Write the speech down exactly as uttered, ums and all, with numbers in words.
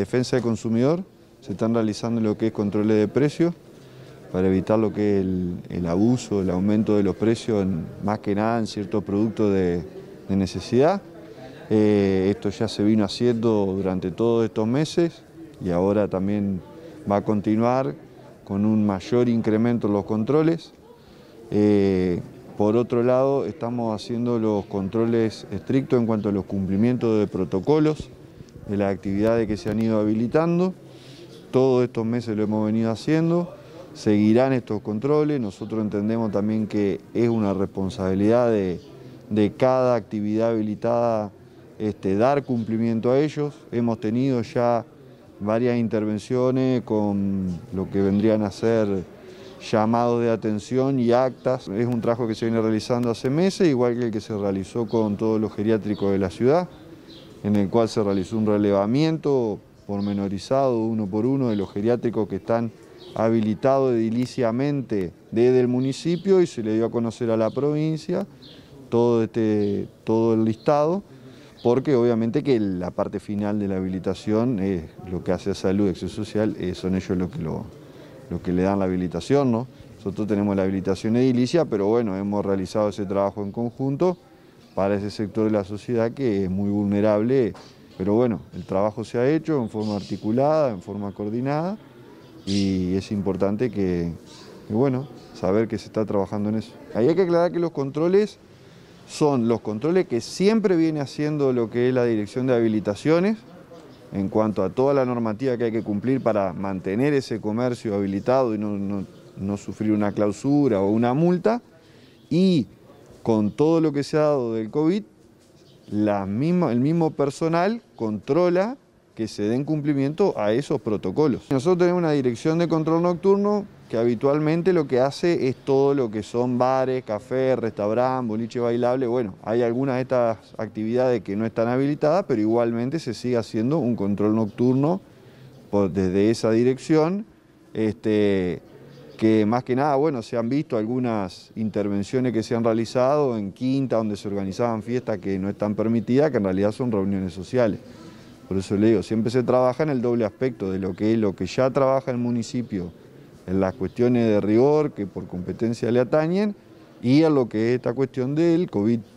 defensa del consumidor, se están realizando lo que es controles de precios para evitar lo que es el, el abuso, el aumento de los precios, en, más que nada en ciertos productos de, de necesidad. Eh, esto ya se vino haciendo durante todos estos meses y ahora también va a continuar con un mayor incremento en los controles. Eh, por otro lado, estamos haciendo los controles estrictos en cuanto a los cumplimientos de protocolos, de las actividades que se han ido habilitando. Todos estos meses lo hemos venido haciendo, seguirán estos controles. Nosotros entendemos también que es una responsabilidad de, de cada actividad habilitada este, dar cumplimiento a ellos. Hemos tenido ya varias intervenciones con lo que vendrían a ser llamados de atención y actas. Es un trabajo que se viene realizando hace meses, igual que el que se realizó con todos los geriátricos de la ciudad, en el cual se realizó un relevamiento pormenorizado uno por uno de los geriátricos que están habilitados ediliciamente desde el municipio y se le dio a conocer a la provincia todo, este, todo el listado, porque obviamente que la parte final de la habilitación es lo que hace a Salud y Acción Social, eh, son ellos los que, lo, los que le dan la habilitación, ¿no? Nosotros tenemos la habilitación edilicia, pero bueno, hemos realizado ese trabajo en conjunto para ese sector de la sociedad que es muy vulnerable, pero bueno, el trabajo se ha hecho en forma articulada, en forma coordinada y es importante que, que bueno, saber que se está trabajando en eso. Ahí hay que aclarar que los controles son los controles que siempre viene haciendo lo que es la Dirección de Habilitaciones en cuanto a toda la normativa que hay que cumplir para mantener ese comercio habilitado y no, no, no sufrir una clausura o una multa, y con todo lo que se ha dado del COVID, la misma, el mismo personal controla que se den cumplimiento a esos protocolos. Nosotros tenemos una dirección de control nocturno que habitualmente lo que hace es todo lo que son bares, cafés, restaurantes, boliche bailable. Bueno, hay algunas de estas actividades que no están habilitadas, pero igualmente se sigue haciendo un control nocturno por, desde esa dirección, este, que más que nada, bueno, se han visto algunas intervenciones que se han realizado en quinta, donde se organizaban fiestas que no están permitidas, que en realidad son reuniones sociales. Por eso le digo, siempre se trabaja en el doble aspecto de lo que es lo que ya trabaja el municipio en las cuestiones de rigor que por competencia le atañen y a lo que es esta cuestión del COVID.